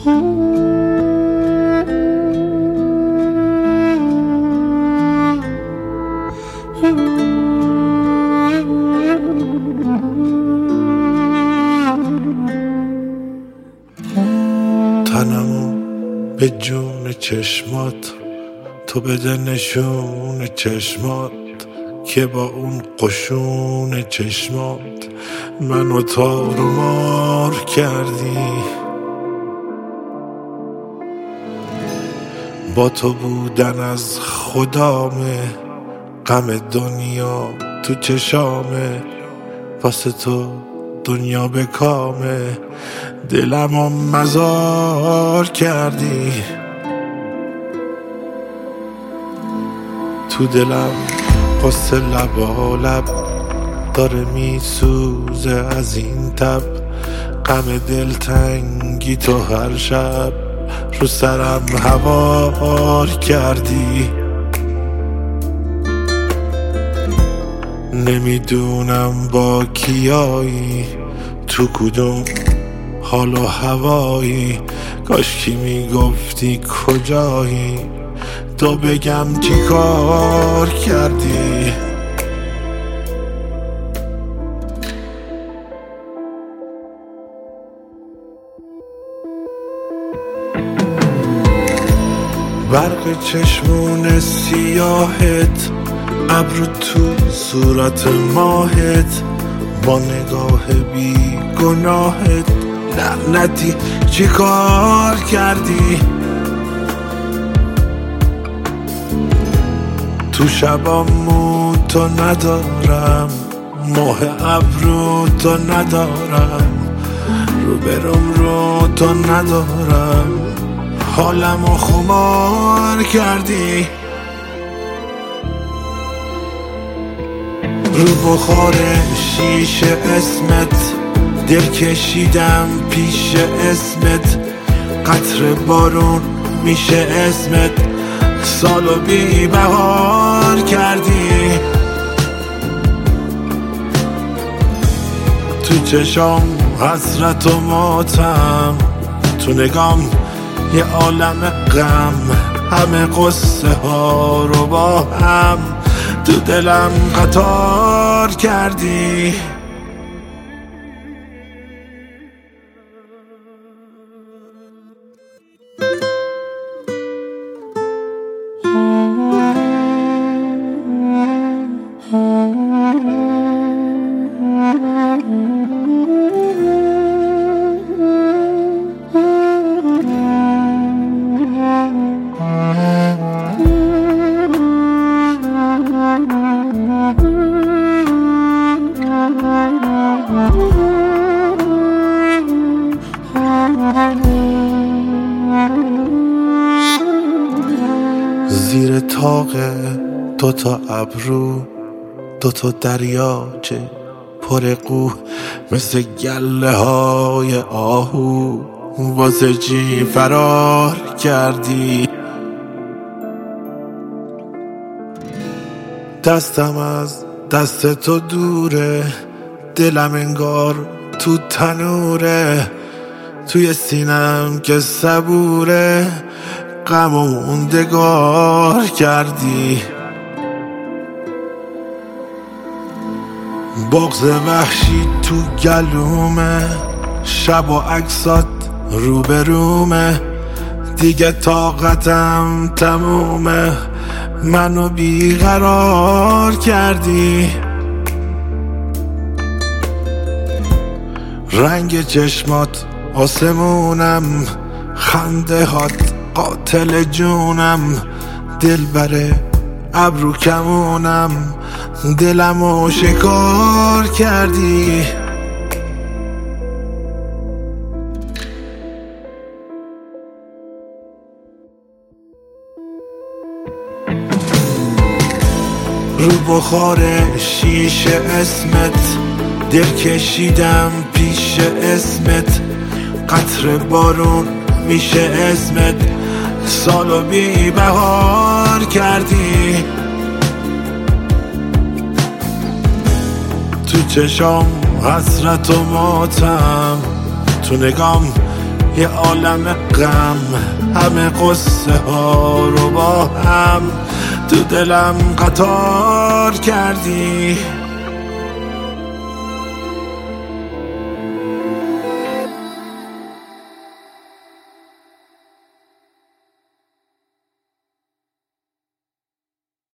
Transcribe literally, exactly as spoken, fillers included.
تنمو به جون چشمات تو بده نشون چشمات که با اون قشون چشمات منو تار و مار کردی. با تو بودن از خدامه، غم دنیا تو چشامه، واسه تو دنیا به کامه، دلمو مزار کردی. تو دلم قصه لبا لب داره میسوزه از این تب، غم دلتنگی تو هر شب رو سرم هوار کردی. نمیدونم با کیایی، تو کدوم حال و هوایی، کاشکی میگفتی کجایی تو بگم چی کار کردی. برق چشمون سیاهت، ابرو تو صورت ماهت، با نگاه بی گناهت لعنتی چی کار کردی. تو شبامو تو ندارم، ماه ابرو تو ندارم، رو برم رو تو ندارم، حالمو خمار کردی. رو بخار شیشه اسمت دل کشیدم پیش اسمت، قطر بارون میشه اسمت، سالو بی بهار کردی. تو چشام حسرت و ماتم، تو نگام یه عالم غم، همه قصه ها رو با هم تو دلم قطار کردی. زیر طاق دوتا ابرو دوتا دریاچه پر قو، مثل گله های آهو واسه چی فرار کردی. دستم از دست تو دوره، دلم انگار تو تنوره، توی سینم که صبوره، غم و موندگار کردی. بغض وحشی تو گلومه، شب و عکسات رو به رومه، دیگه طاقتم تمومه، منو بیقرار کردی. رنگ چشمات آسمونم، خنده هات قاتل جونم، دل بره ابرو کمونم، دلمو شکار کردی. رو بخار شیشه اسمت دل کشیدم پیش اسمت، قطر بارون میشه اسمت، سالو بی بهار کردی. تو چشام حسرت و ماتم، تو نگام یه عالم غم، همه قصه ها رو با هم تو دلم قطار کردی.